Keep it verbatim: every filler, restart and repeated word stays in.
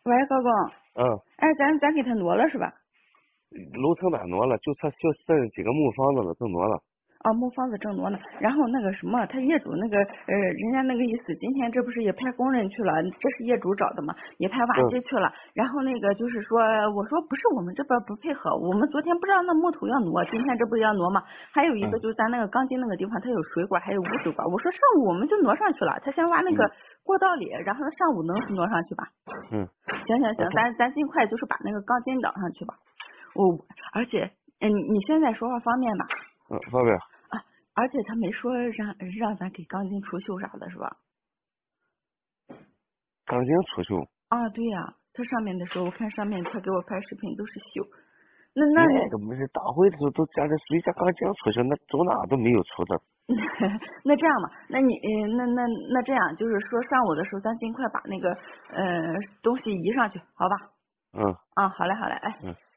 喂，高工， 嗯， 哎，咱咱给他挪了是吧？ 楼层板挪了，就差就剩几个木方子了，都挪了。 哦，木房子正挪呢。然后那个什么，他业主那个呃，人家那个意思，今天这不是也派工人去了，这是业主找的嘛，也派挖嗯机去了。然后那个就是说，我说不是我们这边不配合，我们昨天不知道那木头要挪，今天这不要挪吗？还有一个嗯就是咱那个钢筋那个地方，它有水管，还有污水管。我说上午我们就挪上去了，他先挖那个嗯过道里，然后上午能挪上去吧？ 嗯， 行行行， 啊他咱咱尽快就是把那个钢筋整上去吧。我而且，嗯，你现在说话方便吧？ 嗯方便。 啊，而且他没说让让咱给钢筋除锈啥的，是吧？ 钢筋出锈， 啊，对呀、他上面的时候，我看上面他给我拍视频都是锈。那那你那个没事，大会的时候都讲的属于家钢筋出锈，那走哪都没有出的。 那这样吧，那你嗯，那那那这样，就是说上午的时候，咱尽快把那个呃东西移上去，好吧？ 嗯啊，好嘞，好嘞，哎。 嗯。